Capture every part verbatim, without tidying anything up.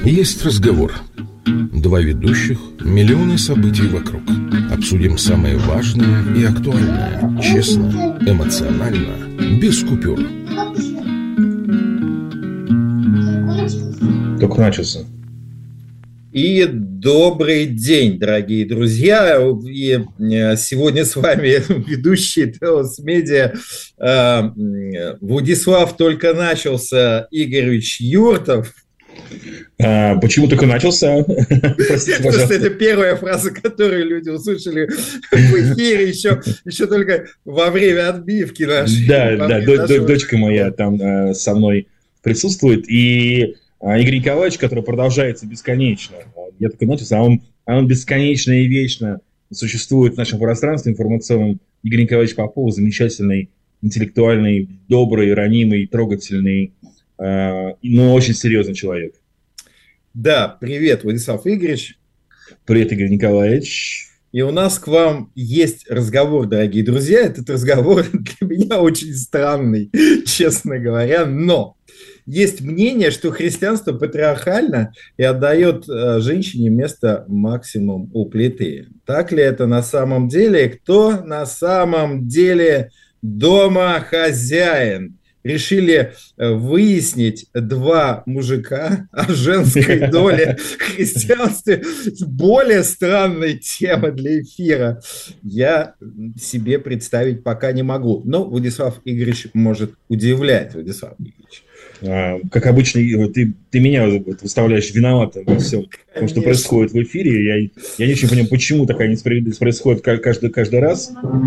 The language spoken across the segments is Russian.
Есть разговор. Два ведущих, миллионы событий вокруг. Обсудим самое важное и актуальное. Честно, эмоционально, без купюр. Только начался. И добрый день, дорогие друзья. И сегодня с вами ведущий Теос Медиа Владислав только начался Игоревич Юртов. А, почему только начался? Простите, потому что это первая фраза, которую люди услышали в эфире еще, еще только во время отбивки нашей. Да, да, нашего... дочка моя там а, со мной присутствует. И а, Игорь Николаевич, который продолжается бесконечно. Я только начался, а он, а он бесконечно и вечно существует в нашем пространстве информационном. Игорь Николаевич Попов, замечательный, интеллектуальный, добрый, ранимый, трогательный, а, но очень серьезный человек. Да, привет, Владислав Игоревич. Привет, Игорь Николаевич. И у нас к вам есть разговор, дорогие друзья. Этот разговор для меня очень странный, честно говоря. Но есть мнение, что христианство патриархально и отдает женщине место максимум у плиты. Так ли это на самом деле? Кто на самом деле домохозяин? Решили выяснить два мужика о женской доле в христианстве. Более странной темы для эфира я себе представить пока не могу. Но Владислав Игоревич может удивлять. Владислав Игоревич. А, как обычно, ты, ты меня выставляешь виноватым во всем, том, что происходит в эфире. Я, я не очень понимаю, почему такая несправедливость происходит каждый, каждый раз.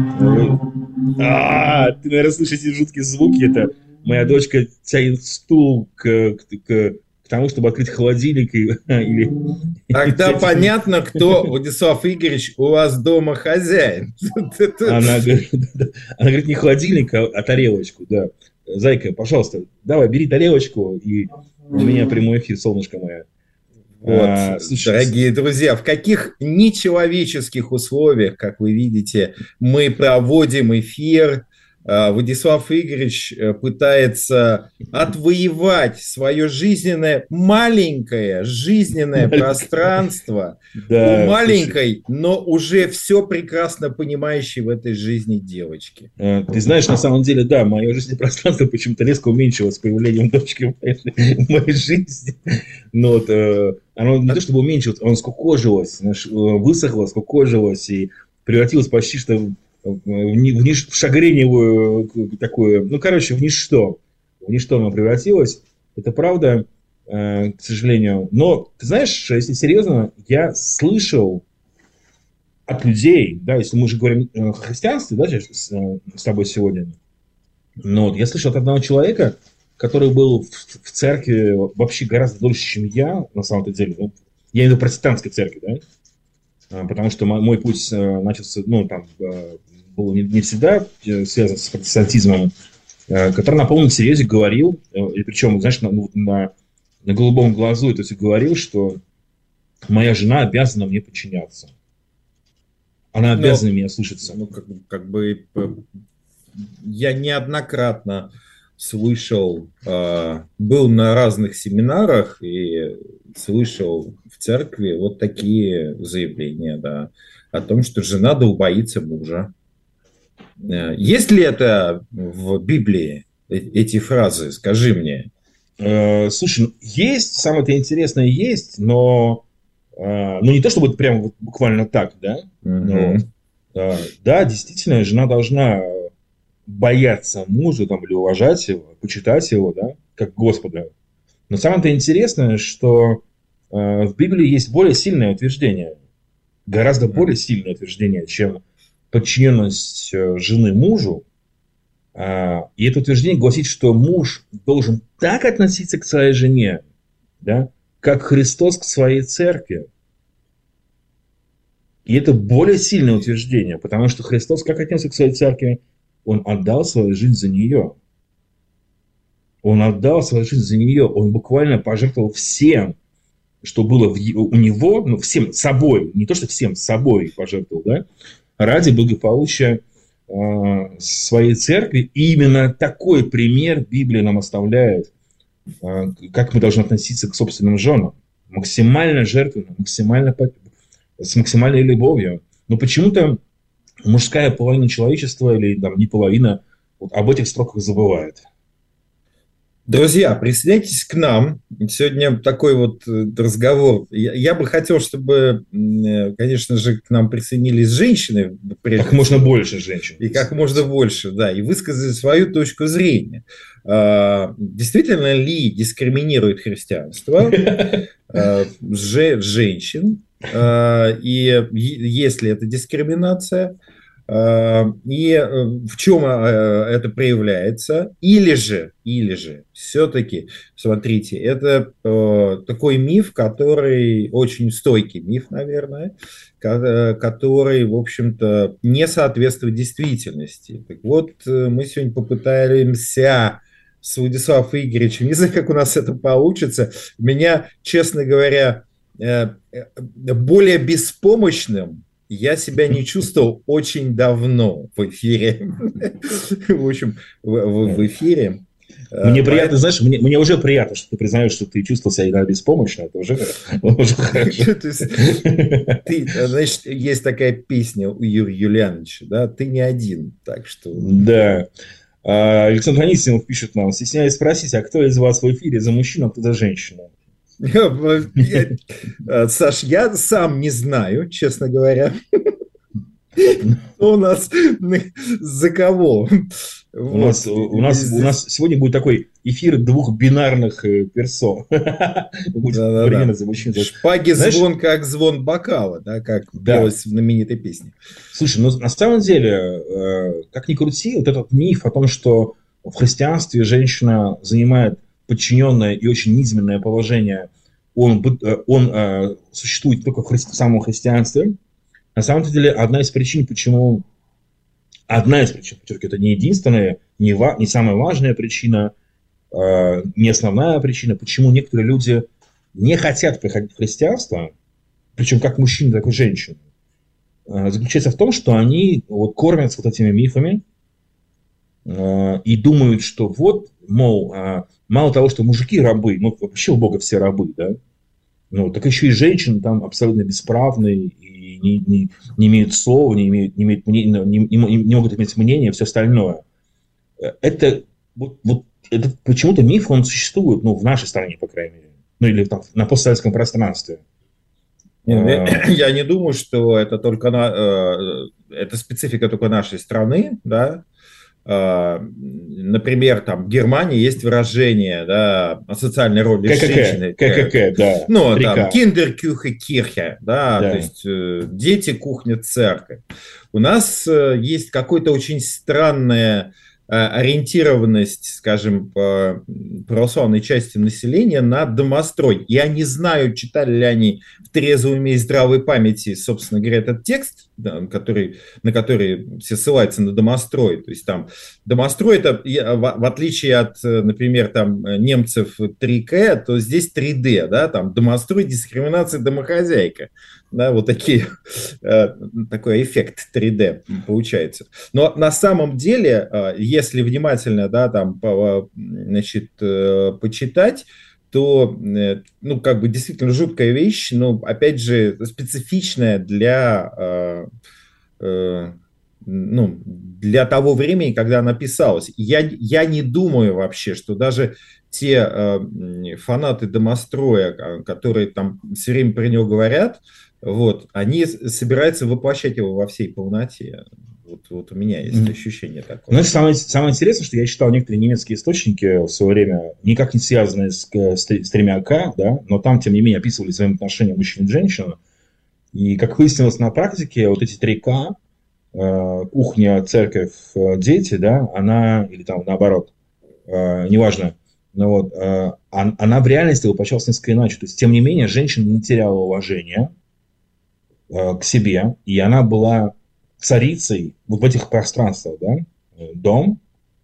А, ты, наверное, слышишь эти жуткие звуки. Это моя дочка тянет стул к, к, к, к тому, чтобы открыть холодильник. И, или... Тогда понятно, кто, Владислав Игоревич, у вас дома хозяин. Она, она говорит, не холодильник, а, а тарелочку, да. Зайка, пожалуйста, давай, бери тарелочку, и у меня прямой эфир, солнышко мое. Вот, а, слушай, дорогие друзья, в каких нечеловеческих условиях, как вы видите, мы проводим эфир. Владислав Игоревич пытается отвоевать свое жизненное, маленькое жизненное пространство да, у маленькой, но уже все прекрасно понимающей в этой жизни девочки. Ты знаешь, на самом деле, да, мое жизненное пространство почему-то резко уменьшилось с появлением дочки в моей, в моей жизни. Но вот, оно не то чтобы уменьшилось, оно скукожилось, высохло, скукожилось и превратилось почти что в В, ниш, в шагреневую такую, ну, короче, в ничто. В ничто она превратилась. Это правда, э, к сожалению. Но, ты знаешь, если серьезно, я слышал от людей, да, если мы уже говорим о христианстве, да, с, с тобой сегодня, но вот я слышал от одного человека, который был в, в церкви вообще гораздо дольше, чем я, на самом-то деле. Ну, я имею в виду протестантской церкви, да, потому что мой путь начался, ну, там, был не всегда связан с протестантизмом, который на полном серьезе говорил, и причем, знаешь, на, на, на голубом глазу это все говорил, что моя жена обязана мне подчиняться. Она обязана Но, меня слушаться. Ну, как, как бы я неоднократно слышал, был на разных семинарах и слышал в церкви вот такие заявления, да, о том, что жена долбоится мужа. Есть ли это в Библии, эти фразы? Скажи мне. Слушай, ну, есть, самое-то интересное есть, но ну, не то, чтобы это прямо буквально так, да? Mm-hmm. Но, да, действительно, жена должна бояться мужа там, или уважать его, почитать его, да, как Господа. Но самое-то интересное, что в Библии есть более сильное утверждение, гораздо более сильное утверждение, чем подчиненность жены мужу. И это утверждение гласит, что муж должен так относиться к своей жене, да, как Христос к своей церкви. И это более сильное утверждение, потому что Христос как отнесся к своей церкви? Он отдал свою жизнь за нее. Он отдал свою жизнь за нее. Он буквально пожертвовал всем, что было в, у него, ну, всем собой, не то, что всем собой пожертвовал, да, ради благополучия э, своей церкви. И именно такой пример Библия нам оставляет, э, как мы должны относиться к собственным женам. максимально жертвенно, максимально по- с максимальной любовью. Но почему-то мужская половина человечества, или там не половина, вот об этих строках забывает. Друзья, присоединяйтесь к нам. Сегодня такой вот э, разговор. Я, я бы хотел, чтобы, м, э, конечно же, к нам присоединились женщины, прежде Как можно всего. больше женщин. И как можно больше, да, и высказали свою точку зрения. А, действительно ли дискриминирует христианство а, же- женщин? А, и е- есть ли это дискриминация? А, И э, в чем э, это проявляется? Или же, или же, все-таки, смотрите, это э, такой миф, который очень стойкий миф, наверное, ко- который, в общем-то, не соответствует действительности. Так вот, э, мы сегодня попытаемся с Владиславом Игоревичем, не знаю, как у нас это получится, меня, честно говоря, э, э, более беспомощным я себя не чувствовал очень давно в эфире. В общем, в, в- в эфире. Мне Э, приятно, поэтому- знаешь, мне, мне уже приятно, что ты признаешь, что ты чувствовал себя иногда беспомощно. Это уже, уже хорошо. То есть, ты, значит, есть такая песня у Юрия Юлиановича, да, ты не один, так что... Да. А, Александр Анисимов пишет нам, стесняясь спросить, а кто из вас в эфире за мужчину, а кто за женщину? Я- э, Саш, я сам не знаю, честно говоря, кто у нас за кого. У нас, у, нас, у нас сегодня будет такой эфир двух бинарных э, персон. Будет Да-да-да. одновременно за мужчин. за- Шпаги Знаешь- звон, как звон бокала, да, как Да. пелось в знаменитой песне. Слушай, ну на самом деле, э, как ни крути, вот этот миф о том, что в христианстве женщина занимает подчиненное и очень низменное положение, он, бы- э, он э, существует только в, хри- в самом христианстве. На самом деле, одна из причин, почему... Одна из причин, подчеркиваю, это не единственная, не, ва- не самая важная причина, э, не основная причина, почему некоторые люди не хотят приходить в христианство, причем как мужчины, так и женщины, э, заключается в том, что они вот, кормятся вот этими мифами э, и думают, что вот, мол, э, мало того, что мужики рабы, ну вообще у Бога все рабы, да, ну, так еще и женщины там абсолютно бесправные и не, не, не имеют слова, не, имеют, не, имеют, не, не, не, не могут иметь мнение и все остальное. Э, Это, вот, вот, это почему-то миф, он существует, ну, в нашей стране, по крайней мере, ну, или там на постсоветском пространстве. Не, ну, А, Я я не думаю, что это только на, э, это специфика только нашей страны, да. Э, Например, там в Германии есть выражение, да, о социальной роли женщины. ККК, ККК, да. Ну, три там, ка. киндеркюхе Кирхе, да, Да. то есть э, дети, кухня, церковь. У нас э, есть какое-то очень странное э, ориентированность, скажем, по православной части населения на домострой. Я не знаю, читали ли они в трезвом уме и здравой памяти, собственно говоря, этот текст, да, который, на который все ссылаются на домострой. То есть там домострой, это, я, в, в отличие от, э, например, там немцев три ка, то здесь три дэ, да, там домострой, дискриминация, домохозяйка. Да, вот такие, э, такой эффект три дэ получается. Но на самом деле, э, если внимательно, да, там, по, значит, э, почитать, то, э, ну, как бы действительно жуткая вещь, но, опять же, специфичная для, э, э, ну, для того времени, когда она писалась. Я, я не думаю вообще, что даже те э, фанаты домостроя, которые там все время про него говорят, вот, они собираются воплощать его во всей полноте. Вот, вот у меня есть Мгм. ощущение такое. Знаешь, самое, самое интересное, что я читал некоторые немецкие источники в свое время, никак не связанные с, к- с, три- с тремя К, да, но там, тем не менее, описывали взаимоотношения мужчин и женщин. И, как выяснилось на практике, вот эти три К, э, кухня, церковь, э, дети, да, она, или там наоборот, э, неважно, но вот, э, он- она в реальности воплощалась несколько иначе. То есть, тем не менее, женщина не теряла уважения э, к себе, и она была царицей вот в этих пространствах, да, Э, дом,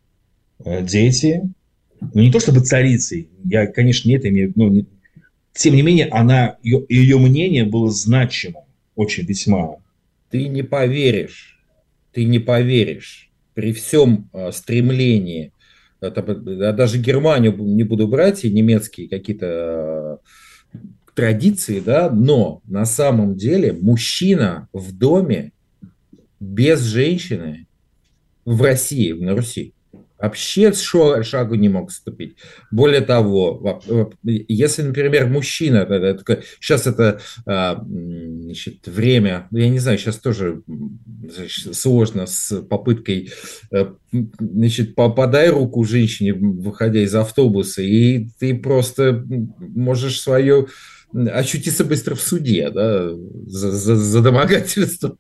э, дети, ну не то чтобы царицей, я, конечно, не это имею, в виду, ну, не- тем не менее, она, ее, ее мнение было значимо, очень весьма. Ты не поверишь, ты не поверишь, при всем э, стремлении, это, я даже Германию не буду брать, и немецкие какие-то э, традиции, да, но на самом деле мужчина в доме без женщины в России, на Руси, вообще шагу не мог ступить. Более того, если, например, мужчина, это, это, сейчас это значит, время, я не знаю, сейчас тоже значит, сложно с попыткой, значит, подай руку женщине, выходя из автобуса, и ты просто можешь свое очутиться быстро в суде, да, за, за, за домогательство.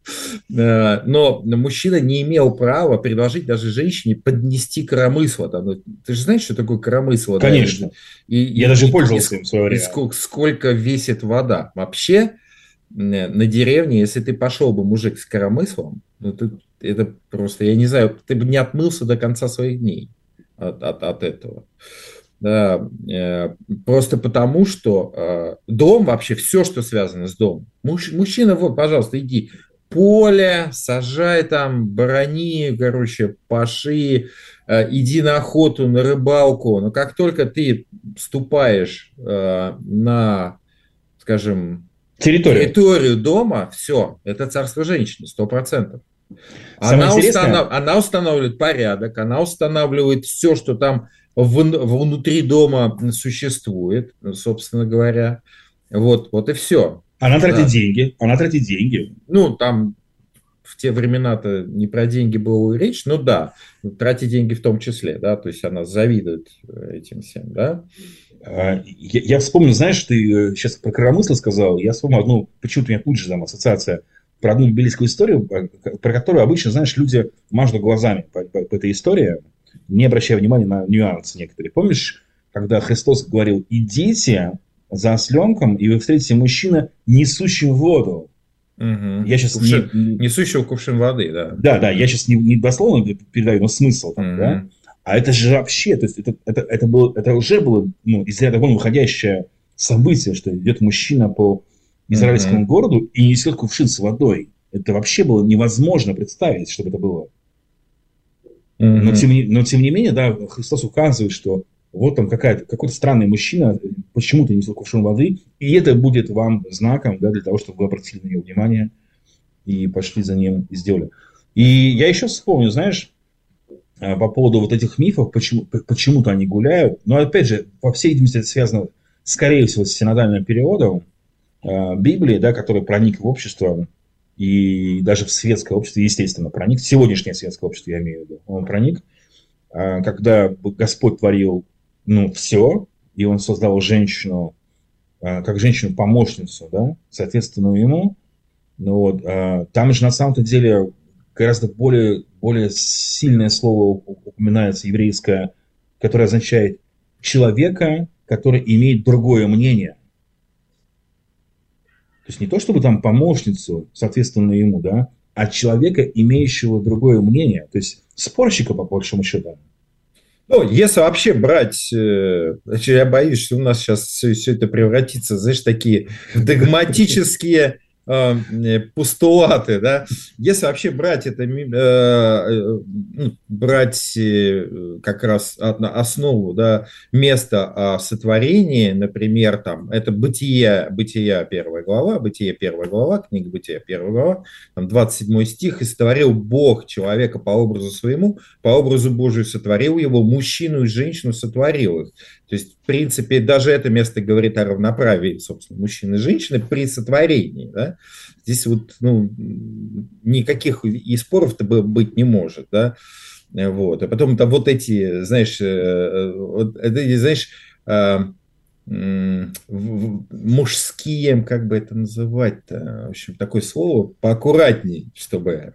Но мужчина не имел права предложить даже женщине поднести коромысло. Ты же знаешь, что такое коромысло? Конечно. Да? И, Я и, даже и, пользовался и, им в свое время. И сколько, сколько весит вода. Вообще, на деревне, если ты пошел бы, мужик, с коромыслом, ну, ты, это просто, я не знаю, ты бы не отмылся до конца своих дней от, от, от этого. Да, э, просто потому, что э, дом, вообще все, что связано с домом. Муж, мужчина, вот, пожалуйста, иди, поле, сажай там, брони, короче, паши, э, иди на охоту, на рыбалку. Но как только ты ступаешь э, на, скажем, территорию, территорию дома, все, это царство женщины, сто процентов. Она, установ... она устанавливает порядок, она устанавливает все, что там внутри дома существует, собственно говоря. Вот, вот и все. Она тратит да. деньги. Она тратит деньги. Ну, там в те времена-то не про деньги была речь, но да, тратит деньги в том числе, да, то есть она завидует этим всем, да. Я, я вспомнил, знаешь, ты сейчас про коромысло сказал, я вспомнил одну, почему-то у меня тут же там ассоциация про одну библейскую историю, про которую обычно, знаешь, люди мажут глазами по, по, по этой истории, не обращая внимания на нюансы некоторые. Помнишь, когда Христос говорил, идите за осленком, и вы встретите мужчину, несущим воду. Угу. Я сейчас кувшин, не... Несущего кувшин воды, да. Да, да, я сейчас не, не дословно передаю, но смысл там, угу. да. А это же вообще, то есть это, это, это, было, это уже было ну, из ряда вон выходящее событие, что идет мужчина по израильскому угу. городу и несет кувшин с водой. Это вообще было невозможно представить, чтобы это было. Но тем, но тем не менее, да, Христос указывает, что вот там какая-то, какой-то странный мужчина почему-то несет кувшин воды, и это будет вам знаком, да, для того, чтобы вы обратили на него внимание и пошли за ним и сделали. И я еще вспомню, знаешь, по поводу вот этих мифов, почему, почему-то они гуляют, но опять же, по всей видимости, это связано, скорее всего, с синодальным переводом э, Библии, да, который проник в общество, и даже в светское общество, естественно, проник, в сегодняшнее светское общество, я имею в виду, он проник, когда Господь творил, ну, все, и он создал женщину, как женщину-помощницу, да, соответственно, ему, ну, вот, там же на самом-то деле гораздо более, более сильное слово упоминается, еврейское, которое означает человека, который имеет другое мнение. То есть не то, чтобы там помощницу, соответственно, ему, да, а человека, имеющего другое мнение. То есть спорщика, по большому счету. Ну, если вообще брать, значит, я боюсь, что у нас сейчас все, все это превратится, знаешь, такие догматические э, постулаты, да. Если вообще брать это, э, ну, брать э, как раз основу, да, место сотворения, например, там, это Бытие, Бытия первая глава, Бытие первая глава, книга Бытия первая глава, там двадцать седьмой стих, «И сотворил Бог человека по образу своему, по образу Божию сотворил его, мужчину и женщину сотворил их». То есть, в принципе, даже это место говорит о равноправии, собственно, мужчины и женщины при сотворении, да. Здесь вот, ну, никаких и споров-то быть не может, да. Вот. А потом там вот эти, знаешь, вот, это, знаешь, мужские, как бы это называть-то, в общем, такое слово поаккуратнее, чтобы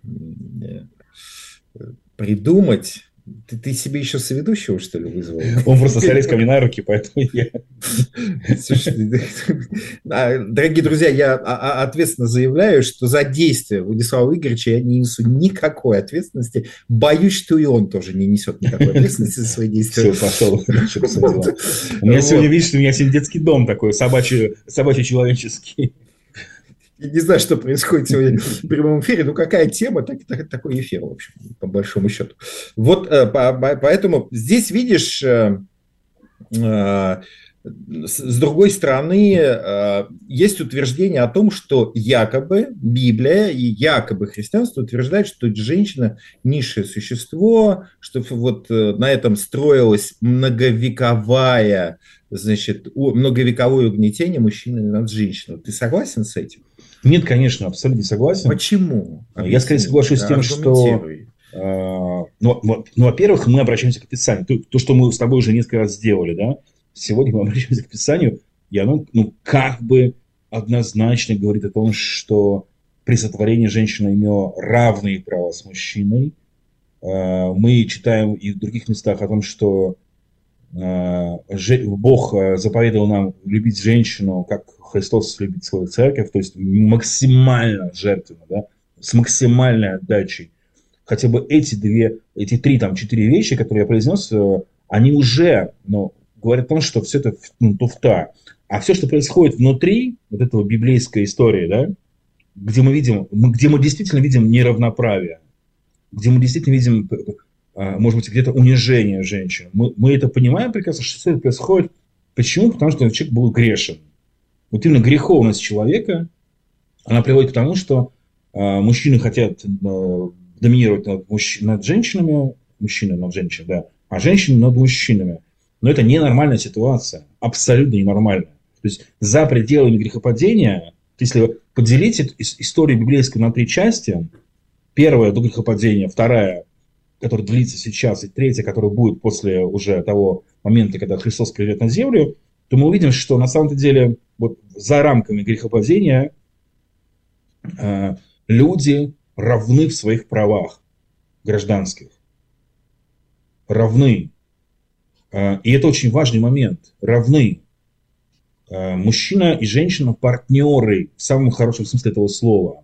придумать. Ты, ты себе еще соведущего, что ли, вызвал? Он просто залез ко мне на руки, поэтому я... Слушай, дорогие друзья, я ответственно заявляю, что за действия Владислава Игоревича я не несу никакой ответственности. Боюсь, что и он тоже не несет никакой ответственности за свои действия. Все, пошел. У меня сегодня, видишь, у меня сегодня детский дом такой, собачий-человеческий. Я не знаю, что происходит сегодня в прямом эфире, но какая тема, так, так, такой эфир, в общем, по большому счету. Вот по, поэтому здесь, видишь, с другой стороны, есть утверждение о том, что якобы Библия и якобы христианство утверждают, что женщина низшее существо, что вот на этом строилась многовековая, значит, многовековое угнетение мужчины над женщиной. Ты согласен с этим? Нет, конечно, абсолютно не согласен. Почему? Объясни. Я скорее соглашусь с тем, что... Ну, ну, во-первых, мы обращаемся к Писанию. То, то, что мы с тобой уже несколько раз сделали, да? Сегодня мы обращаемся к Писанию, и оно, ну, как бы однозначно говорит о том, что при сотворении женщина имела равные права с мужчиной. Мы читаем и в других местах о том, что Бог заповедовал нам любить женщину, как Христос любит свою церковь, то есть максимально жертвенно, да, с максимальной отдачей. Хотя бы эти две, эти три, там, четыре вещи, которые я произнес, они уже, ну, говорят о том, что все это, ну, туфта. А все, что происходит внутри вот этого библейской истории, да, где мы видим, где мы действительно видим неравноправие, где мы действительно видим, может быть, где-то унижение женщин, мы, мы это понимаем прекрасно, что все это происходит. Почему? Потому что человек был грешен. Вот именно греховность человека, она приводит к тому, что э, мужчины хотят э, доминировать над, мужч... над женщинами, мужчины над женщинами, да, а женщины над мужчинами. Но это ненормальная ситуация, абсолютно ненормальная. То есть за пределами грехопадения, если поделить историю библейскую на три части, первая до грехопадения, вторая, которая длится сейчас, и третья, которая будет после уже того момента, когда Христос придет на землю, то мы увидим, что на самом деле вот за рамками грехопадения э, люди равны в своих правах гражданских. Равны. Э, и это очень важный момент. Равны. Э, мужчина и женщина партнеры в самом хорошем смысле этого слова.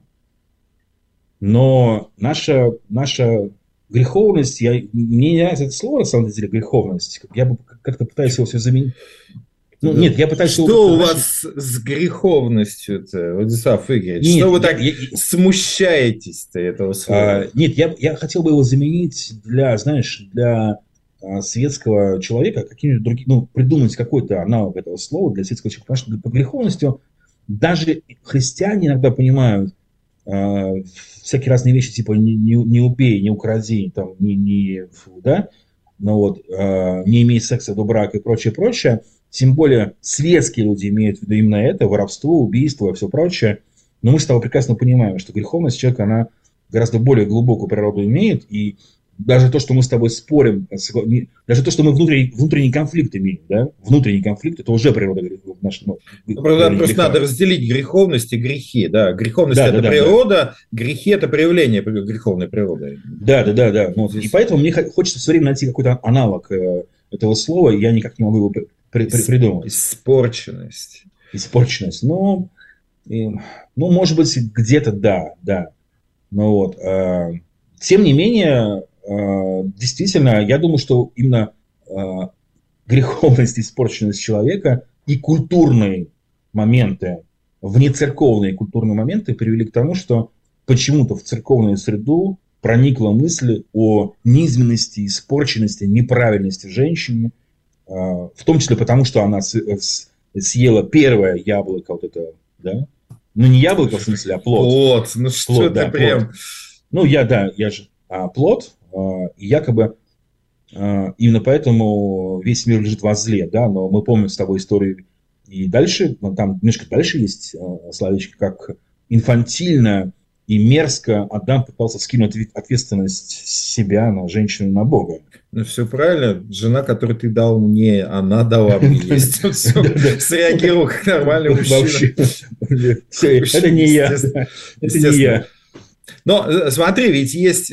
Но наша, наша греховность, я, мне не нравится это слово, на самом деле, греховность. Я бы как-то пытаюсь его все заменить. Ну, нет, я пытаюсь... Что его, у вас с греховностью-то, Владислав Игоревич? Нет, что вы я, так я, смущаетесь-то этого слова? А, нет, я, я хотел бы его заменить для, знаешь, для а, светского человека, каким-нибудь другим, ну, придумать какой-то аналог этого слова для светского человека. Потому что под греховностью даже христиане иногда понимают а, всякие разные вещи, типа не, не, не убей, не укради, там, не, не, да? Ну, вот, а, не имей секса до брака и прочее, прочее. Тем более светские люди имеют в виду именно это, воровство, убийство и все прочее. Но мы с тобой прекрасно понимаем, что греховность человека, она гораздо более глубокую природу имеет. И даже то, что мы с тобой спорим, даже то, что мы внутренний, внутренний конфликт имеем, да? Внутренний конфликт, это уже природа греха. Ну, просто просто надо разделить греховность и грехи. Да? Греховность да, – это да, природа, да. Грехи – это проявление греховной природы. Да, да, да. да. Ну, здесь... И поэтому мне хочется все время найти какой-то аналог этого слова, и я никак не могу его при, при, придумать. Испорченность. Испорченность. Ну, и, ну, может быть, где-то да, да. Но вот, э, тем не менее, э, действительно, я думаю, что именно э, греховность, испорченность человека и культурные моменты, внецерковные культурные моменты привели к тому, что почему-то в церковную среду проникла мысль о низменности, испорченности, неправильности женщины, в том числе потому, что она съела первое яблоко, вот это, да? Ну, не яблоко, в смысле, а плод. Плод, ну что плод, ты да, прям... Плод. Ну, я, да, я же а, плод, а, и якобы а, именно поэтому весь мир лежит во зле, да, но мы помним с тобой историю и дальше, там немножко дальше есть а, словечко, как инфантильно и мерзко Адам пытался скинуть ответственность себя на женщину и на Бога. Ну, все правильно. Жена, которую ты дал мне, она дала мне есть. Среагировал как нормальный мужчина. Это не я. Это не я. Но смотри, ведь есть...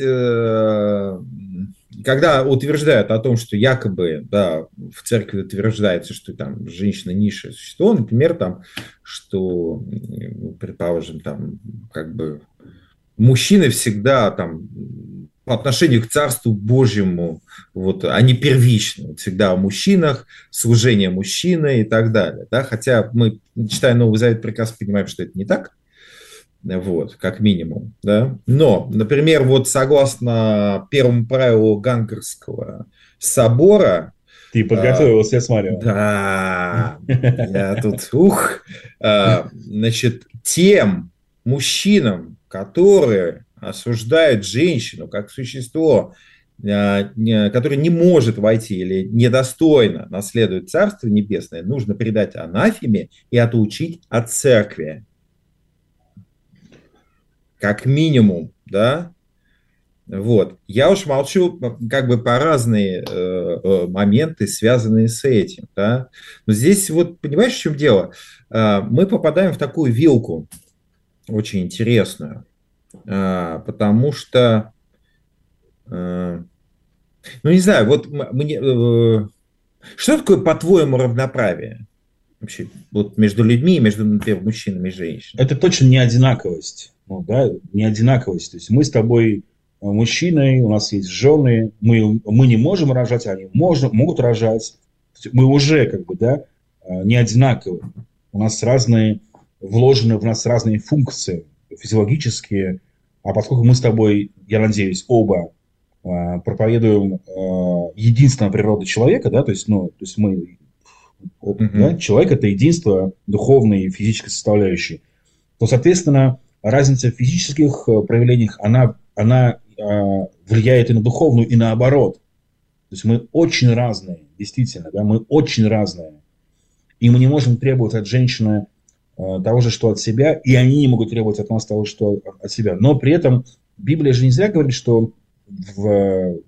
Когда утверждают о том, что якобы, да, в церкви утверждается, что там женщина низшее существо, например, там, что, предположим, там, как бы мужчины всегда там по отношению к Царству Божьему, вот, они первичны, вот, всегда о мужчинах, служение мужчины и так далее, да, хотя мы, читая Новый Завет, прекрасно понимаем, что это не так. Вот, как минимум, да. Но, например, вот согласно первому правилу Гангарского собора, Ты подготовился, я смотрю. Да, я тут, ух, значит, тем мужчинам, которые осуждают женщину как существо, которое не может войти или недостойно наследует Царство Небесное, нужно предать анафеме и отучить от церкви. Как минимум, да? Вот. Я уж молчу как бы по разные э, моменты, связанные с этим, да? Но здесь вот, понимаешь, в чем дело? Э, мы попадаем в такую вилку очень интересную, э, потому что, э, ну не знаю, вот мне, э, что такое, по-твоему, равноправие вообще вот между людьми, между, например, мужчинами и женщинами? Это точно не одинаковость, ну, да, не одинаковость. То есть мы с тобой мужчины, у нас есть жены, мы, мы не можем рожать, они можно, могут рожать. Мы уже как бы, да, не одинаковы. У нас разные, вложены в нас разные функции физиологические. А поскольку мы с тобой, я надеюсь, оба э, проповедуем э, единство природы человека, да, то есть, ну, то есть мы, mm-hmm. да, человек – это единство духовной и физической составляющей, то, соответственно, разница в физических проявлениях, она, она влияет и на духовную, и наоборот. То есть мы очень разные, действительно, да, мы очень разные. И мы не можем требовать от женщины э, того же, что от себя, и они не могут требовать от нас того, что от себя. Но при этом Библия же не зря говорит, что в, в,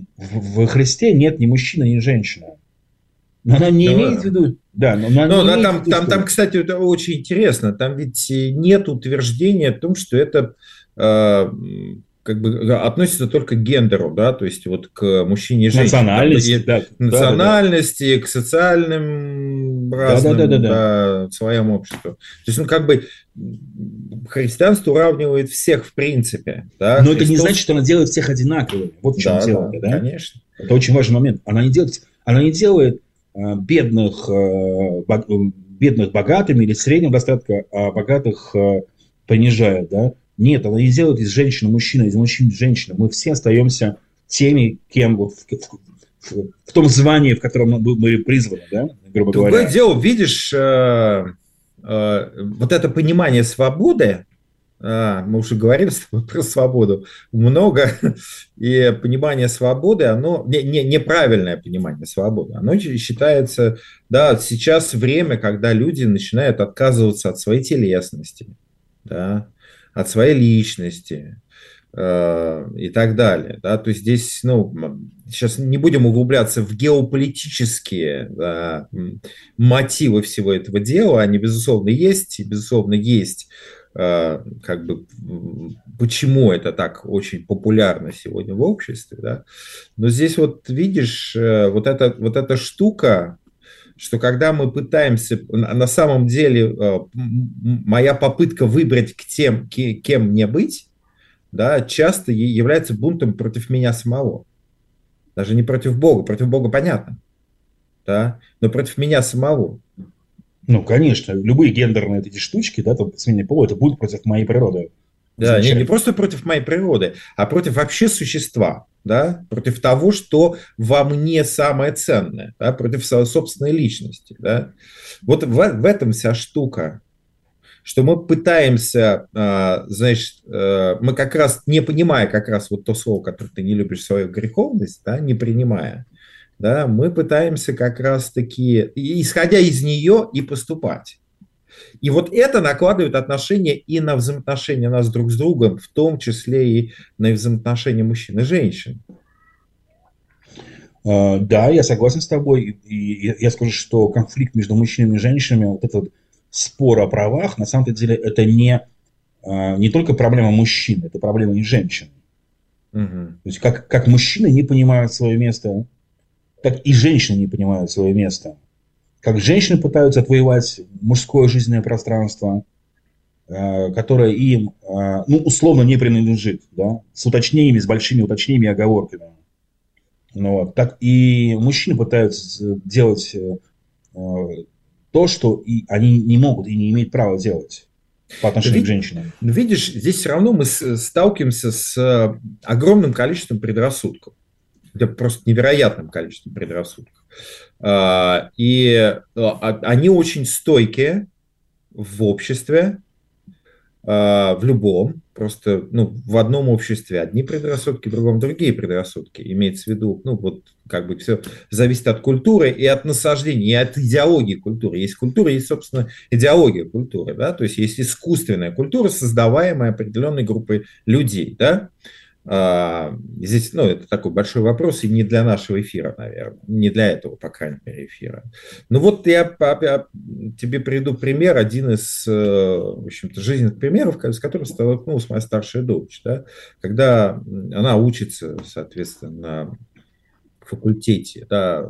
в Христе нет ни мужчины, ни женщины. Но она не да имеет в виду... Да, но она но, не да, имеет там, в виду, там, что... там, кстати, это очень интересно. Там ведь нет утверждения о том, что это... Э, как бы относится только к гендеру, да, то есть вот к мужчине и женщине. Национальности, да, к национальности, да, да, да. К социальным разным, да, да, да, да. Да, своему обществу. То есть, ну, как бы христианство уравнивает всех в принципе. Да? Но Христос... это не значит, что она делает всех одинаковыми. Вот в чем да, дело. Да, да? Конечно. Это очень важный момент. Она не делает, она не делает э, бедных, э, бог, бедных богатыми или среднего достатка, а богатых э, понижает, да. Нет, она не делает из женщины мужчины, из мужчин женщины. Мы все остаемся теми, кем вот в, в, в, в том звании, в котором мы были призваны, да, грубо Другое говоря. дело, видишь, э, э, вот это понимание свободы, э, мы уже говорили с тобой про свободу, много, и понимание свободы, оно, не, не, неправильное понимание свободы, оно считается, да, сейчас время, когда люди начинают отказываться от своей телесности, да, от своей личности э, и так далее. Да? То есть здесь, ну, сейчас не будем углубляться в геополитические да, мотивы всего этого дела, они, безусловно, есть, и, безусловно, есть, э, как бы, почему это так очень популярно сегодня в обществе. Да? Но здесь вот видишь, э, вот, эта, вот эта штука, что когда мы пытаемся, на самом деле, моя попытка выбрать к тем, кем мне быть, да, часто является бунтом против меня самого. Даже не против Бога, против Бога понятно, да, но против меня самого. Ну, конечно, любые гендерные эти штучки, да, там, сменение пола, это будет против моей природы. Да, не, не просто против моей природы, а против вообще существа, да, против того, что во мне самое ценное, да, против своей собственной личности, да. Вот в, в этом вся штука, что мы пытаемся, э, значит, э, мы как раз, не понимая как раз вот то слово, которое ты не любишь, свою греховность, да, не принимая, да, мы пытаемся как раз-таки, исходя из нее, и поступать. И вот это накладывает отношения и на взаимоотношения нас друг с другом, в том числе и на взаимоотношения мужчин и женщин. Да, я согласен с тобой. И я скажу, что конфликт между мужчинами и женщинами, вот этот спор о правах, на самом деле это не, не только проблема мужчин, это проблема и женщин. Угу. То есть как, как мужчины не понимают свое место, так и женщины не понимают свое место. Как женщины пытаются отвоевать мужское жизненное пространство, э, которое им, э, ну, условно не принадлежит, да, с уточнениями, с большими уточнениями и оговорками. Ну, вот. Так и мужчины пытаются делать э, то, что и они не могут и не имеют права делать по отношению Вид, к женщинам. Видишь, здесь все равно мы сталкиваемся с огромным количеством предрассудков. это просто невероятным количеством предрассудков. И они очень стойкие в обществе, в любом, просто ну, в одном обществе одни предрассудки, в другом другие предрассудки. Имеется в виду, ну вот как бы все зависит от культуры и от насаждения, и от идеологии культуры. Есть культура, есть, собственно, идеология культуры, да, то есть есть искусственная культура, создаваемая определенной группой людей, да. А, здесь, ну, это такой большой вопрос, и не для нашего эфира, наверное, не для этого, по крайней мере, эфира. Ну вот я, я тебе приведу пример, один из, в общем-то, жизненных примеров, с которым столкнулась моя старшая дочь, да, когда она учится, соответственно, на факультете, да,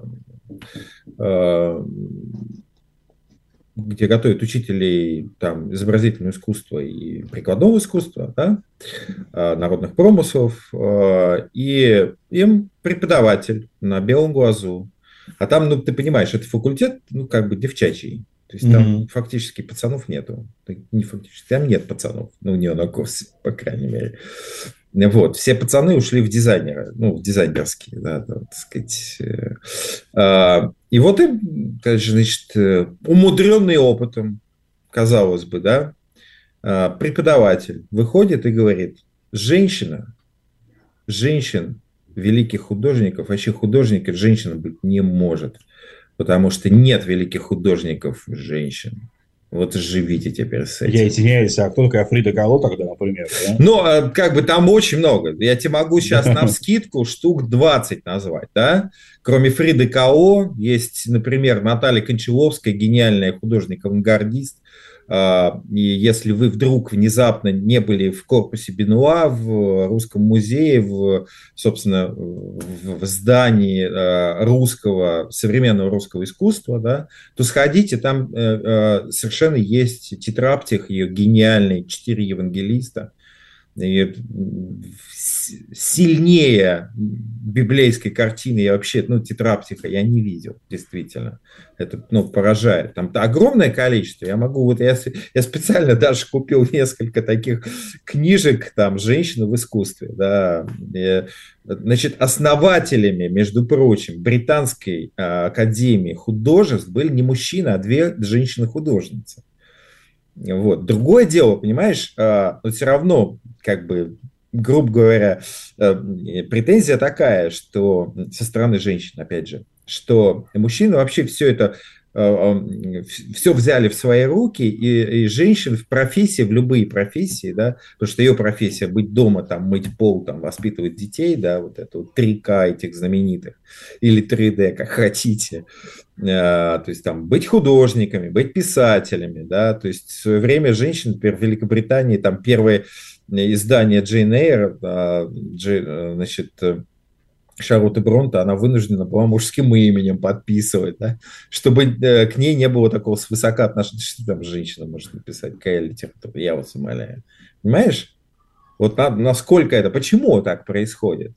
где готовят учителей там, изобразительного искусства и прикладного искусства, да, народных промыслов, и им преподаватель на белом глазу. А там, ну, ты понимаешь, это факультет, ну, как бы девчачий. То есть там mm-hmm. фактически пацанов нету. Не фактически, там нет пацанов. Ну, у нее на курсе, по крайней мере. Вот. Все пацаны ушли в дизайнеры, ну, в дизайнерские, да, да, так сказать. И вот им, значит, умудренный опытом, казалось бы, да, преподаватель выходит и говорит: женщина, женщин, великих художников, вообще художника женщина быть не может, потому что нет великих художников женщин. Вот живите теперь с этим. Я извиняюсь, а кто такая Фрида Кало тогда, например? Да? Ну, как бы там очень много. Я тебе могу сейчас навскидку штук двадцать назвать, да? Кроме Фриды Кало есть, например, Наталья Кончаловская, гениальная художник-авангардист. И если вы вдруг внезапно не были в корпусе Бенуа, в Русском музее, в, собственно, в здании русского, современного русского искусства, да, то сходите, там совершенно есть тетраптих ее гениальный «Четыре евангелиста». И сильнее библейской картины я вообще, ну, тетраптиха я не видел, действительно. Это, ну, поражает. Там огромное количество. Я могу, вот я, я специально даже купил несколько таких книжек, там, «Женщины в искусстве», да. И, значит, основателями, между прочим, Британской академии художеств были не мужчины, а две женщины-художницы. Вот. Другое дело, понимаешь, но все равно, как бы, грубо говоря, претензия такая, что со стороны женщин, опять же, что мужчины вообще все это, все взяли в свои руки, и, и женщин в профессии, в любые профессии, да, потому что ее профессия быть дома, там, мыть пол, там, воспитывать детей, да, вот это вот три ка этих знаменитых, или три дэ, как хотите, то есть там быть художниками, быть писателями, да, то есть в свое время женщин, например, в Великобритании, там, первое издание Джейн Эйр, значит, Шарлотты Бронте, она вынуждена была мужским именем подписывать, да, чтобы к ней не было такого свысока отношения, что там женщина может написать, какая литература, я вас умоляю. Понимаешь? Вот на, насколько это, почему так происходит?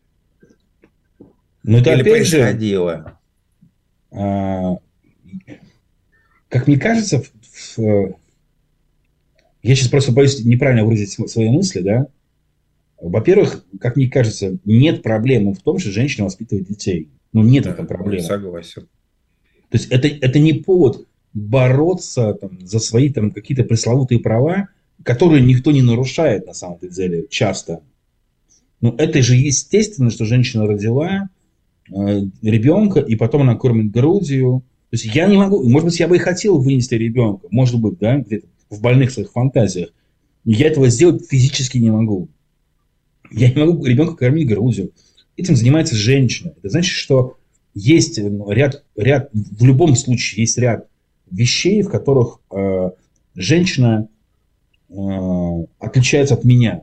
Ну, это Или опять происходило? Же, а, как мне кажется, в, в, я сейчас просто боюсь неправильно выразить свои мысли, да. Во-первых, как мне кажется, нет проблемы в том, что женщина воспитывает детей. Ну, нет да, в этом проблемы. Согласен. То есть, это, это не повод бороться там, за свои там, какие-то пресловутые права, которые никто не нарушает на самом деле часто. Но это же естественно, что женщина родила э, ребенка, и потом она кормит грудью. То есть, я не могу, может быть, я бы и хотел вынести ребенка, может быть, да, где-то в больных своих фантазиях. Но я этого сделать физически не могу. Я не могу ребенка кормить грудью. Этим занимается женщина. Это значит, что есть ряд, ряд, в любом случае есть ряд вещей, в которых э, женщина э, отличается от меня.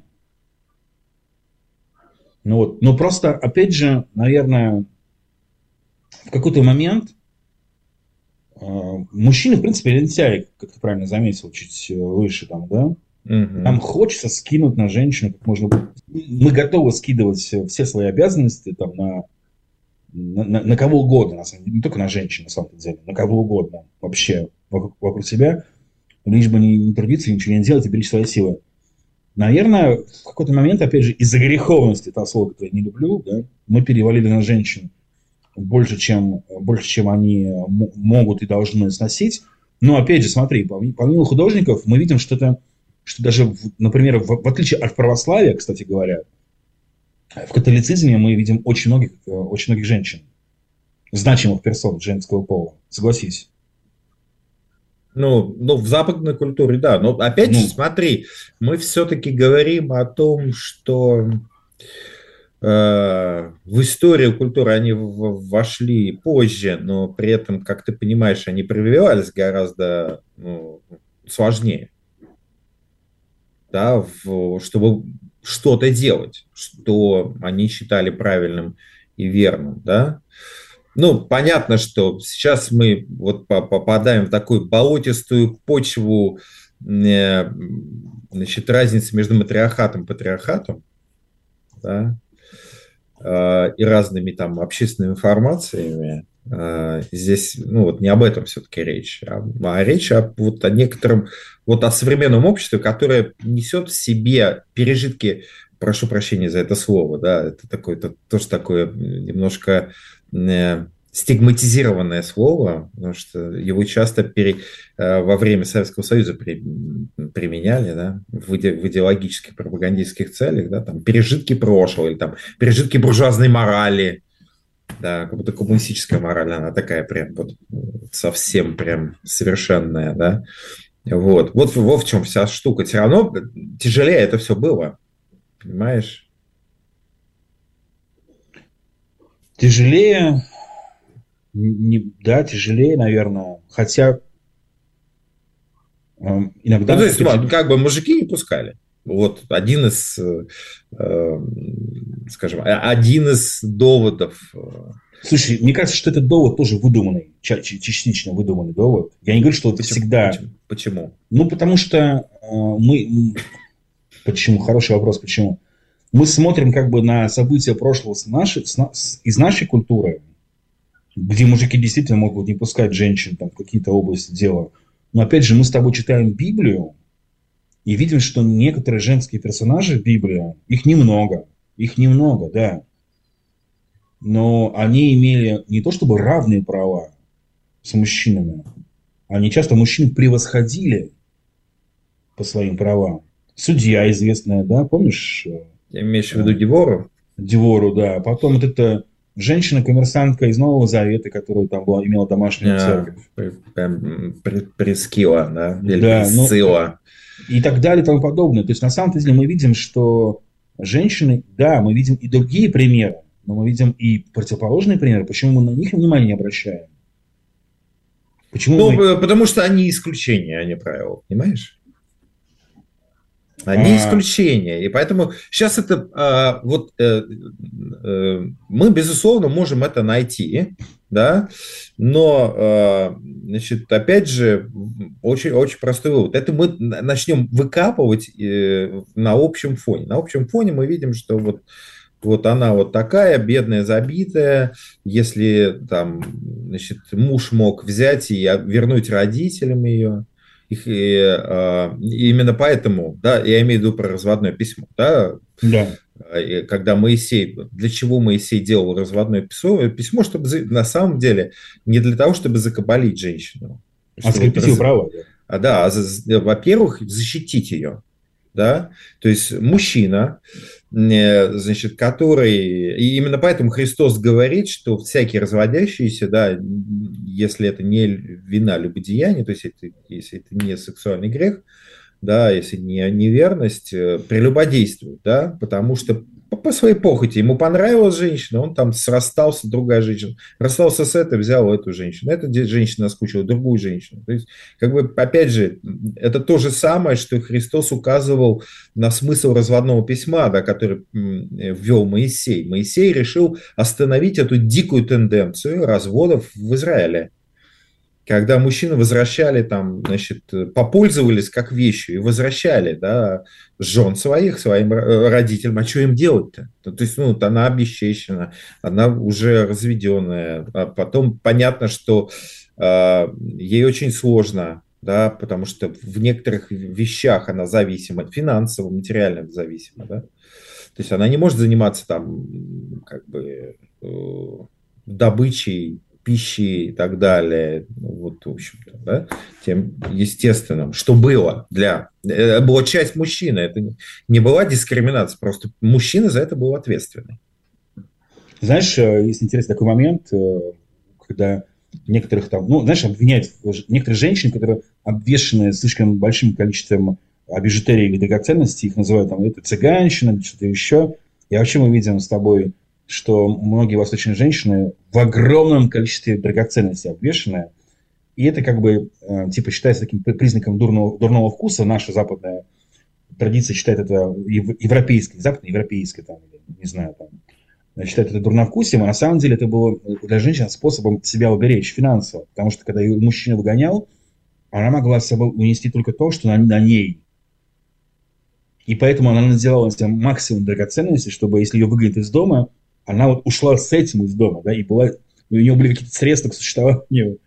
Ну вот. Но просто, опять же, наверное, в какой-то момент э, мужчины, в принципе, лентяи, как ты правильно заметил, чуть выше там, да? Угу. Нам хочется скинуть на женщину как можно больше. Мы готовы скидывать все свои обязанности там, на, на, на кого угодно, на самом деле. Не только на женщин, на самом деле, на кого угодно вообще вокруг, вокруг себя, лишь бы не, не трудиться, ничего не делать и беречь свои силы. Наверное, в какой-то момент, опять же, из-за греховности, это слово, которое я не люблю, да, мы перевалили на женщин больше, чем, больше, чем они м- могут и должны сносить. Но, опять же, смотри, помимо художников, мы видим, что это, что даже, в- например, в, в отличие от православия, кстати говоря, в католицизме мы видим очень многих, э, очень многих женщин, значимых персон женского пола. Согласись. Ну, ну, в западной культуре, да. Но опять же, Ну, смотри, мы все-таки говорим о том, что э, в историю культуры они в- вошли позже, но при этом, как ты понимаешь, они прививались гораздо ну, сложнее, да, в- чтобы что-то делать, что они считали правильным и верным, да. Ну, понятно, что сейчас мы вот по- попадаем в такую болотистую почву, э, значит, разницы между матриархатом и патриархатом, да, э, и разными там общественными формациями. Э, Здесь, ну, вот не об этом все-таки речь, а, а речь о, вот, о некотором, вот о современном обществе, которое несет в себе пережитки, прошу прощения за это слово, да, это такое, это тоже такое немножко э, стигматизированное слово, потому что его часто пере, э, во время Советского Союза при, применяли, да, в, иде, в идеологических пропагандистских целях, да, там, пережитки прошлого, или там, пережитки буржуазной морали, да, как будто коммунистическая мораль, она такая прям вот совсем прям совершенная, да, вот, вот, вот в чем вся штука, все равно тяжелее это все было, понимаешь? тяжелее, не, да, тяжелее, наверное. Хотя эм, Ну, иногда, то есть, опять же, как бы мужики не пускали. Вот один из, э, э, скажем, один из доводов. э, слушай, мне кажется, что этот довод тоже выдуманный, ча- ч- частично выдуманный довод. Я не говорю, что это Почему? всегда. Почему? Почему? Ну, потому что э, мы... м, Почему? Хороший вопрос, почему? Мы смотрим как бы на события прошлого с нашей, с на- с- из нашей культуры, где мужики действительно могут не пускать женщин там, в какие-то области дела. Но опять же, мы с тобой читаем Библию и видим, что некоторые женские персонажи в Библии, их немного, их немного, да, но они имели не то чтобы равные права с мужчинами, они часто мужчин превосходили по своим правам. Судья известная, да, помнишь, э, Я имеешь в э, виду Девору? Девору, да. Потом вот эта женщина-коммерсантка из Нового Завета, которая там была, имела домашнюю А, церковь. при- прям при- Прескила, да? Или Да, ну Присцилла. и так далее и тому подобное. То есть на самом деле мы видим, что женщины, да, мы видим и другие примеры, но мы видим и противоположные примеры. Почему мы на них внимание не обращаем? Почему Ну, мы... п- потому что они исключения, а не правила, понимаешь? Они а, исключения. И поэтому сейчас это а, вот э, э, мы, безусловно, можем это найти, да, но, а, значит, опять же, очень, очень простой вывод. Это мы н- начнем выкапывать э, на общем фоне. На общем фоне мы видим, что вот, вот она вот такая, бедная, забитая. Если там, значит, муж мог взять и вернуть родителям ее, их, и, а, именно поэтому, да, я имею в виду про разводное письмо, да, да. и когда Моисей, для чего Моисей делал разводное письмо, письмо, чтобы за- на самом деле не для того, чтобы закабалить женщину, А что вот скрепить ее раз- права, да. а, да, а за- во-первых, защитить ее, да, то есть мужчина, э, значит, который, и именно поэтому Христос говорит, что всякий разводящийся, да, если это не вина любодеяния, то есть это, если это не сексуальный грех, да, если не неверность, э, прелюбодействует, да, потому что по, по своей похоти ему понравилась женщина, он там расстался, другая женщина, расстался с этой, взял эту женщину, эта де- женщина наскучила другую женщину. То есть, как бы, опять же, это то же самое, что Христос указывал на смысл разводного письма, да, который м, ввел Моисей. Моисей решил остановить эту дикую тенденцию разводов в Израиле, когда мужчины возвращали там, значит, попользовались как вещью и возвращали, да, жен своих своим р- родителям, а что им делать-то? Ну, то есть, ну, вот она обесчещена, она уже разведенная, а потом понятно, что э, ей очень сложно да, потому что в некоторых вещах она зависима, финансово, материально зависима, да. То есть она не может заниматься там как бы э, добычей пищи и так далее, ну, вот, в общем-то, да, тем естественным, что было для... Это была часть мужчины, это не была дискриминация, просто мужчина за это был ответственный. Знаешь, есть интересный такой момент, когда некоторых там, ну, знаешь, обвиняют некоторые женщины, которые обвешаны слишком большим количеством бижутерии и драгоценностей, их называют там, это цыганщина, что-то еще. И вообще мы видим с тобой, что многие восточные женщины в огромном количестве драгоценностей обвешаны. И это как бы, э, типа, считается таким признаком дурного, дурного вкуса. Наша западная традиция считает это европейской, западноевропейской, там, не знаю, там, считает это дурновкусием. А на самом деле это было для женщин способом себя уберечь финансово. Потому что когда ее мужчина выгонял, она могла с собой унести только то, что на, на ней. И поэтому она надевала на себя максимум драгоценностей, чтобы, если ее выгонят из дома, она вот ушла с этим из дома, да, и была, у нее были какие-то средства к существованию.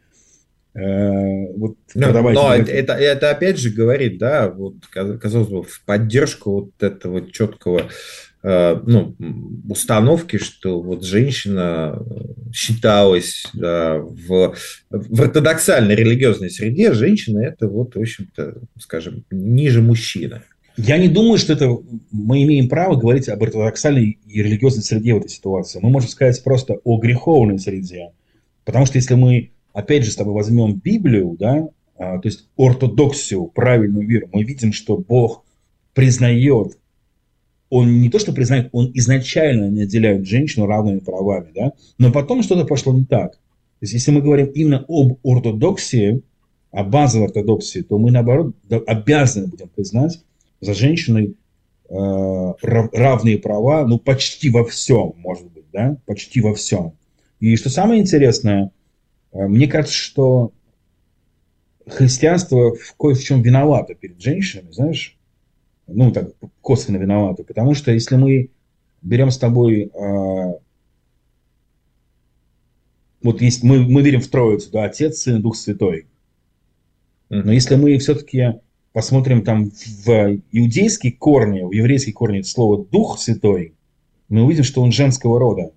Э, вот, но но это, это, это опять же говорит, да, вот, казалось бы, в поддержку вот этого четкого э, ну, установки, что вот женщина считалась да, в, в ортодоксальной религиозной среде, женщина это вот, в общем-то, скажем, ниже мужчины. Я не думаю, что это мы имеем право говорить об ортодоксальной и религиозной среде в этой ситуации. Мы можем сказать просто о греховной среде. Потому что если мы, опять же, с тобой возьмем Библию, да, а, то есть ортодоксию, правильную веру, мы видим, что Бог признает, Он не то что признает, Он изначально наделяет женщину равными правами, да, но потом что-то пошло не так. То есть если мы говорим именно об ортодоксии, о базовой ортодоксии, то мы, наоборот, обязаны будем признать за женщиной э, равные права, ну, почти во всем, может быть, да, почти во всем. И что самое интересное, э, мне кажется, что христианство в кое в чем виновато перед женщинами, знаешь, ну, так, косвенно виновато, потому что если мы берем с тобой, э, вот есть, мы, мы верим в Троицу, да, Отец, Сын, Дух Святой, но если мы все-таки посмотрим там в иудейские корни, в еврейские корни слова «дух святой», мы увидим, что он женского рода.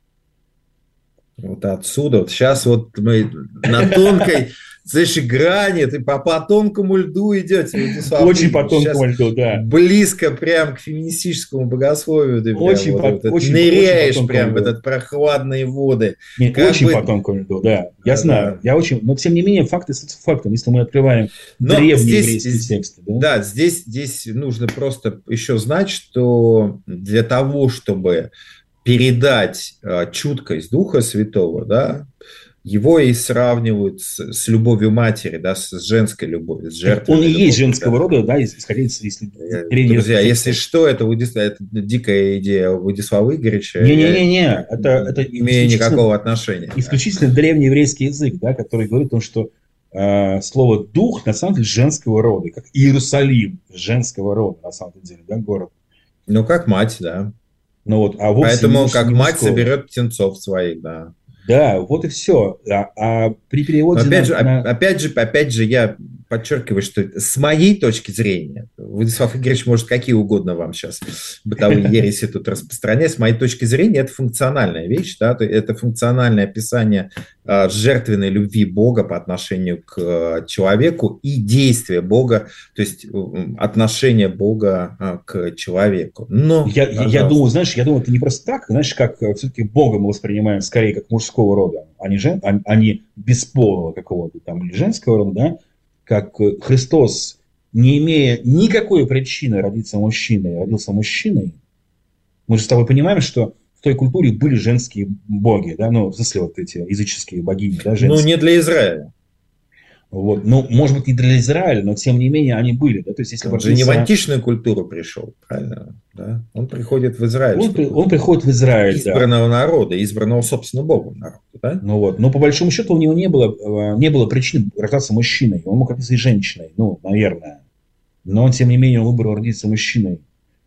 Вот отсюда. Вот сейчас вот мы на тонкой, слышь, грани, ты по, по тонкому льду идете. Очень по тонкому льду, да. Близко прям к феминистическому богословию. Ты очень прям, по, вот, очень, ныряешь очень прям в этот прохладные воды. Нет, очень бы... по тонкому льду, да. Я а, знаю. Да. Я очень... Но тем не менее, факты с фактом. Если мы открываем но древние здесь, еврейские здесь, тексты. Да, да здесь, здесь нужно просто еще знать, что для того, чтобы передать э, чуткость Духа Святого, да, его и сравнивают с, с любовью матери, да, с, с женской любовью, с жертвой. Он и любовью, есть женского да. рода, да, исходя из... Если, друзья, если что, это, это дикая идея Владислава Игоревича. Не-не-не, это, это не имею никакого отношения. Исключительно да. древнееврейский язык, да, который говорит о том, что э, слово «дух» на самом деле женского рода, как Иерусалим женского рода, на самом деле, да, город. Ну, как мать, да. Ну, вот, а поэтому как мать мужского. Соберет птенцов своих, да. Да, вот и все. А, а при переводе... Опять, на, же, на... опять, же, опять же, я подчеркиваю, что с моей точки зрения, Владислав Игоревич может какие угодно вам сейчас бытовые ереси тут распространять, с моей точки зрения это функциональная вещь, да, это функциональное описание а, жертвенной любви Бога по отношению к а, человеку и действия Бога, то есть отношение Бога а, к человеку. Но, я, я думаю, знаешь, я думаю, это не просто так, знаешь, как все-таки Бога мы воспринимаем скорее как мужского рода, а не, жен, а, а не бесполого какого-то там или женского рода, да, как Христос, не имея никакой причины родиться мужчиной, родился мужчиной. Мы же с тобой понимаем, что в той культуре были женские боги, да, ну, в смысле, вот эти языческие богини, да, женские. Ну, не для Израиля. Вот. Ну, может быть, не для Израиля, но тем не менее они были. Да? То есть, если он же не в античную культуру пришел, правильно? Да? Он приходит в Израиль. Он, при, он приходит в Израиль, избранного да. народа, избранного, собственно, Богом народа. Да? Ну вот. Но по большому счету у него не было, не было причин рождаться мужчиной. Он мог родиться и женщиной, ну, наверное. Но, тем не менее, он выбрал родиться мужчиной.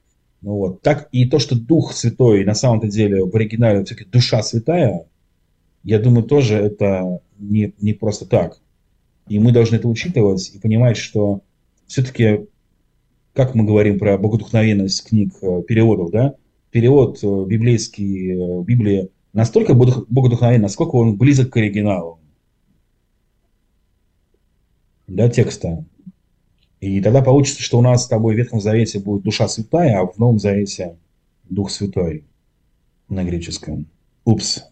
Ну вот. Так и то, что Дух Святой, на самом-то деле, в оригинале все-таки душа святая, я думаю, тоже это не, не просто так. И мы должны это учитывать и понимать, что все-таки, как мы говорим про богодухновенность книг, э, переводов, да, перевод э, библейский, э, Библии настолько богодух- богодухновенен, насколько он близок к оригиналу, да, текста. И тогда получится, что у нас с тобой в Ветхом Завете будет душа святая, а в Новом Завете Дух Святой на греческом. Упс.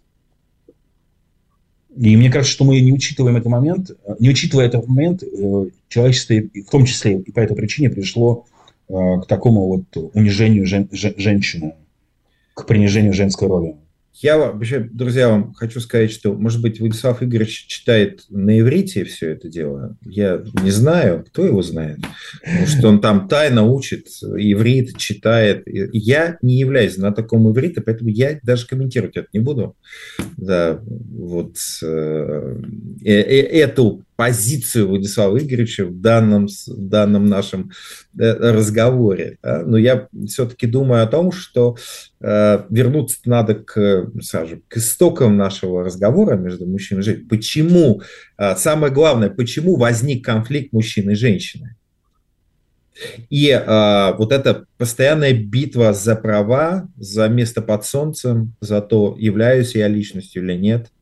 И мне кажется, что мы не учитываем этот момент, не учитывая этот момент, э, человечество, и в том числе и по этой причине, пришло э, к такому вот унижению жен- жен- женщины, к принижению женской роли. Я вообще, друзья, вам хочу сказать, что, может быть, Владислав Игоревич читает на иврите все это дело. Я не знаю, кто его знает. Потому что он там тайно учит иврит, читает. Я не являюсь знатоком иврита, поэтому я даже комментировать это не буду. Да, вот э, э, эту позицию Владислава Игоревича в данном, в данном нашем разговоре. Да? Но я все-таки думаю о том, что э, вернуться надо к, скажем, к истокам нашего разговора между мужчиной и женщиной. Почему, э, самое главное, почему возник конфликт мужчины и женщины? И э, вот эта постоянная битва за права, за место под солнцем, за то, являюсь я личностью или нет.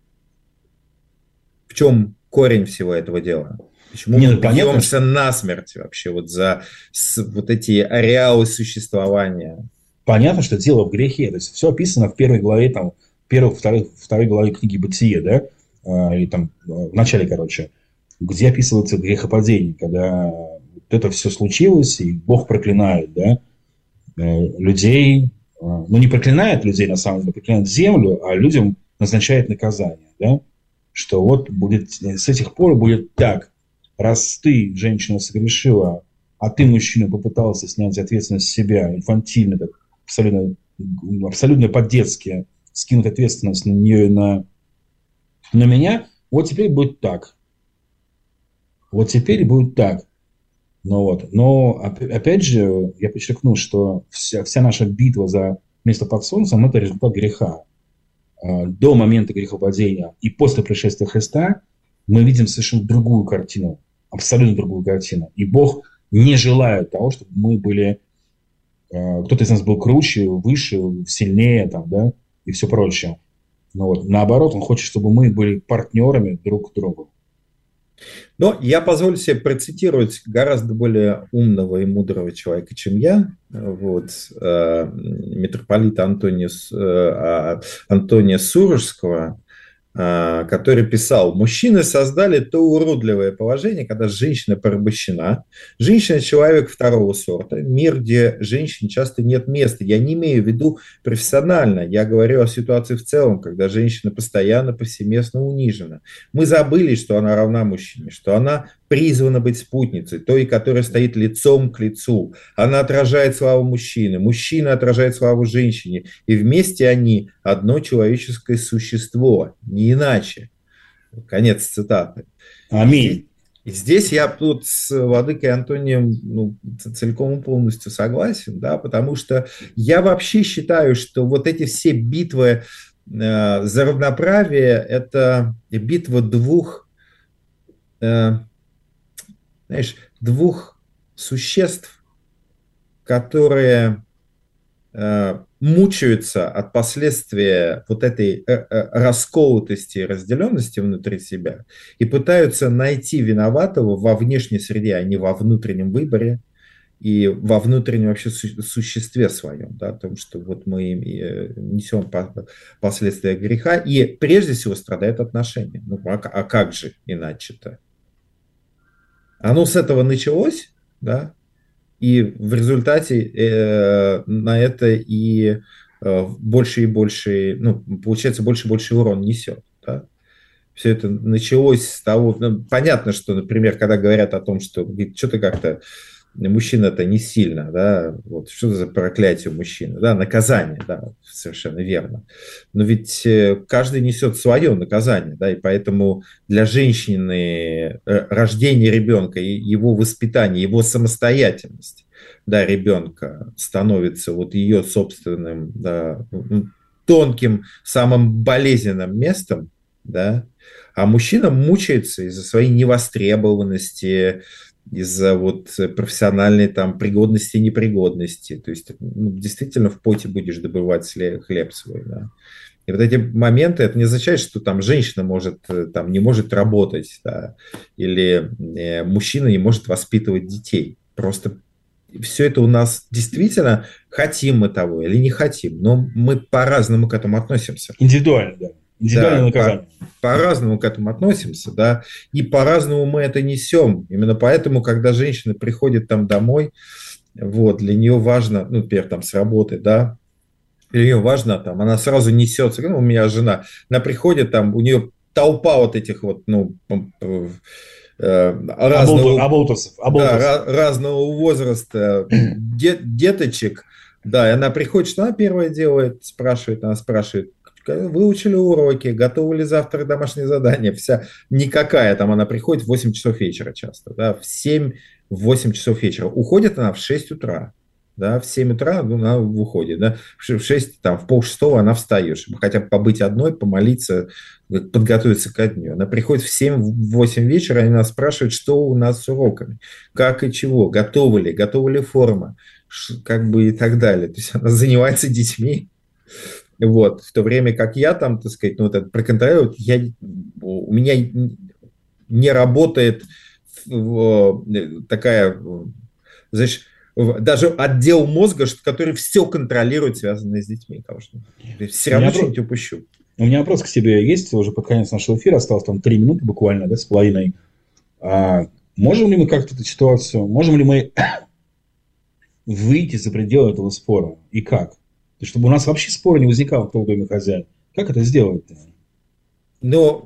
В чем корень всего этого дела? Почему Нет, мы понятно, бьемся что... насмерть вообще вот за с, вот эти ареалы существования? Понятно, что дело в грехе. То есть все описано в первой главе, там, первой, второй, второй главе книги «Бытие», да, а, или там в начале, короче, где описывается грехопадение, когда вот это все случилось, и Бог проклинает, да, людей, ну, не проклинает людей, на самом деле, проклинает землю, а людям назначает наказание, да, что вот будет, с этих пор будет так, раз ты, женщина, согрешила, а ты, мужчина, попытался снять ответственность с себя, инфантильно, так, абсолютно, абсолютно по-детски скинуть ответственность на нее и на, на меня, вот теперь будет так. Вот теперь будет так. Ну вот. Но, опять же, я подчеркну, что вся, вся наша битва за место под солнцем – это результат греха. До момента грехопадения и после пришествия Христа мы видим совершенно другую картину, абсолютно другую картину. И Бог не желает того, чтобы мы были, кто-то из нас был круче, выше, сильнее, там, да, и все прочее. Но вот, наоборот, Он хочет, чтобы мы были партнерами друг к другу. Но я позволю себе процитировать гораздо более умного и мудрого человека, чем я, вот, э, митрополита Антония, э, Антония Сурожского, э, который писал: «Мужчины создали то уродливое положение, когда женщина порабощена. Женщина – человек второго сорта. Мир, где женщине часто нет места. Я не имею в виду профессионально. Я говорю о ситуации в целом, когда женщина постоянно, повсеместно унижена. Мы забыли, что она равна мужчине, что она призвана быть спутницей, той, которая стоит лицом к лицу. Она отражает славу мужчины, мужчина отражает славу женщине, и вместе они одно человеческое существо, не иначе». Конец цитаты. Аминь. И здесь я тут с владыкой Антонием, ну, целиком и полностью согласен, да, потому что я вообще считаю, что вот эти все битвы э, за равноправие – это битва двух, э, знаешь, двух существ, которые э, мучаются от последствия вот этой э, э, расколотости и разделенности внутри себя и пытаются найти виноватого во внешней среде, а не во внутреннем выборе и во внутреннем вообще су- существе своем, да, о том, что вот мы э, несем по- последствия греха, и прежде всего страдают отношения. Ну, а, а как же иначе-то? Оно с этого началось, да, и в результате э, на это и э, больше и больше, ну, получается, больше и больше урон несет. Да? Все это началось с того, ну, понятно, что, например, когда говорят о том, что что-то как-то мужчина-то не сильно, да, вот что за проклятие мужчины, да, наказание, да, совершенно верно. Но ведь каждый несет свое наказание, да, и поэтому для женщины рождение ребенка, его воспитание, его самостоятельность, да, ребенка становится вот ее собственным, да, тонким, самым болезненным местом, да, а мужчина мучается из-за своей невостребованности, из-за вот профессиональной там пригодности и непригодности. То есть ну, действительно в поте будешь добывать хлеб свой, да. И вот эти моменты, это не означает, что там женщина может, там, не может работать, да, или э, мужчина не может воспитывать детей. Просто все это у нас действительно, хотим мы того или не хотим, но мы по-разному к этому относимся. Индивидуально, да. Индивидуальное да, наказание. По- по-разному к этому относимся, да, и по-разному мы это несем. Именно поэтому, когда женщина приходит там домой, вот, для нее важно, ну, например, там с работы, да, для нее важно, там, она сразу несется, ну, у меня жена, она приходит, там, у нее толпа вот этих вот, ну, разного, оболтусов, да, разного возраста дет, деточек, да, и она приходит, что она первое делает, спрашивает, она спрашивает, выучили уроки, готовы ли завтра домашние задания, вся никакая, там она приходит в восемь часов вечера часто, да, в семь-восемь часов вечера, уходит она в шесть утра. Да, в семь утра ну, она выходит, да, в шесть, там, в полшестого она встает, чтобы хотя бы побыть одной, помолиться, подготовиться ко дню. Она приходит в семь-восемь вечера, и она спрашивает, что у нас с уроками, как и чего, готовы ли, готова ли форма, как бы и так далее. То есть она занимается детьми, вот, в то время как я там, так сказать, ну, вот это проконтролирую, я, у меня не работает такая, знаешь, даже отдел мозга, который все контролирует, связанное с детьми. Потому что все равно что-нибудь упущу. У меня вопрос к тебе есть, уже под конец нашего эфира, осталось там три минуты буквально, да, с половиной. А можем ли мы как-то эту ситуацию, можем ли мы выйти за пределы этого спора? И как? Чтобы у нас вообще спора не возникало, кто в доме хозяин. Как это сделать-то? Ну,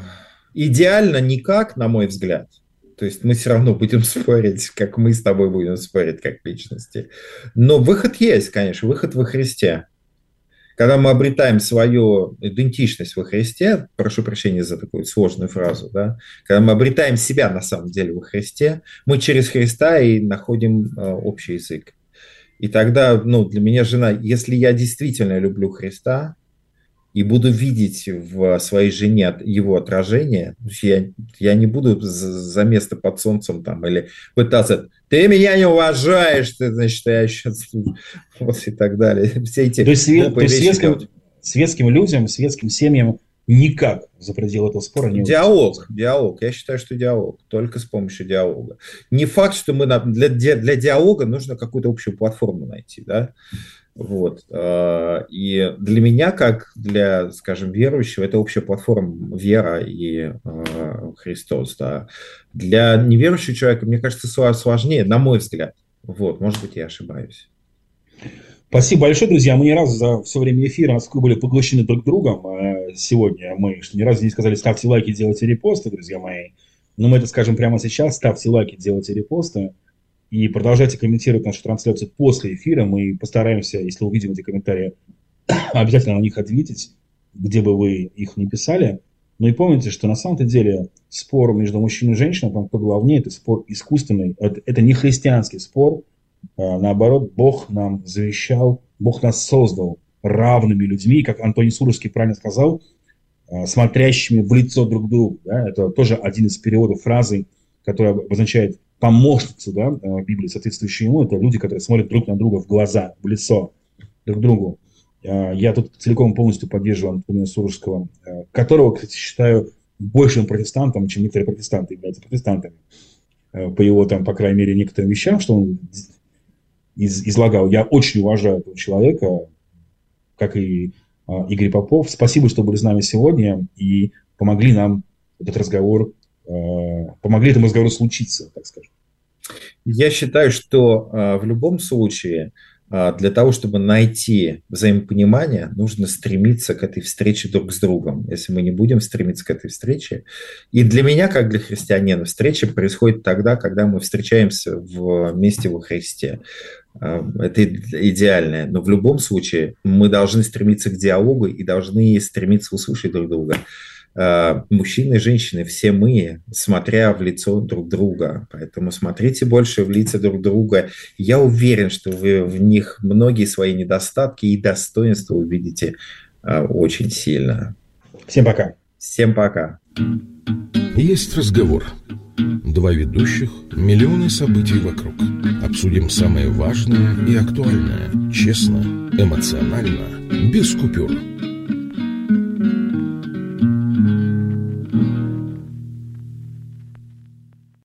идеально никак, на мой взгляд. То есть мы все равно будем спорить, как мы с тобой будем спорить, как личности. Но выход есть, конечно, выход во Христе. Когда мы обретаем свою идентичность во Христе, прошу прощения за такую сложную фразу, да, когда мы обретаем себя на самом деле во Христе, мы через Христа и находим э, общий язык. И тогда, ну, для меня жена, если я действительно люблю Христа, и буду видеть в своей жене его отражение, я, я не буду за место под солнцем там или пытаться, ты меня не уважаешь, ты, значит, я сейчас вот и так далее. Все эти то есть, то есть светским, светским людям, светским семьям никак за пределы этого спора не диалог, удается. Диалог. Я считаю, что диалог. Только с помощью диалога. Не факт, что мы для, для диалога нужно какую-то общую платформу найти, да. Вот. И для меня, как для, скажем, верующего, это общая платформа вера и Христос. Да. Для неверующего человека, мне кажется, сложнее, на мой взгляд. Вот. Может быть, я ошибаюсь. Спасибо большое, друзья. Мы ни разу за все время эфира, насколько были поглощены друг другом сегодня, мы что ни разу не сказали, ставьте лайки, делайте репосты, друзья мои. Но мы это скажем прямо сейчас. Ставьте лайки, делайте репосты. И продолжайте комментировать нашу трансляцию после эфира. Мы постараемся, если увидим эти комментарии, обязательно на них ответить, где бы вы их ни писали. Но и помните, что на самом-то деле спор между мужчиной и женщиной, там, кто главнее, это спор искусственный. Это, это не христианский спор. Наоборот, Бог нам завещал, Бог нас создал равными людьми, как Антоний Сурожский правильно сказал, смотрящими в лицо друг другу. Да? Это тоже один из переводов фразы, которая обозначает помощницу, да, Библии, соответствующие ему, это люди, которые смотрят друг на друга в глаза, в лицо друг другу. Я тут целиком полностью поддерживаю Антония Сурожского, которого, кстати, считаю большим протестантом, чем некоторые протестанты являются протестантами. По его, там, по крайней мере, некоторым вещам, что он из, излагал. Я очень уважаю этого человека, как и Игорь Попов. Спасибо, что были с нами сегодня и помогли нам этот разговор помогли этому разговору случиться, так скажем. Я считаю, что э, в любом случае э, для того, чтобы найти взаимопонимание, нужно стремиться к этой встрече друг с другом. Если мы не будем стремиться к этой встрече, и для меня, как для христианина, встреча происходит тогда, когда мы встречаемся вместе во Христе. Э, это идеальное. Но в любом случае мы должны стремиться к диалогу и должны стремиться услышать друг друга. Мужчины и женщины, все мы, смотря в лицо друг друга. Поэтому смотрите больше в лица друг друга. Я уверен, что вы в них многие свои недостатки и достоинства увидите очень сильно. Всем пока. Всем пока. Есть разговор. Два ведущих, миллионы событий вокруг. Обсудим самое важное и актуальное. Честно, эмоционально, без купюр.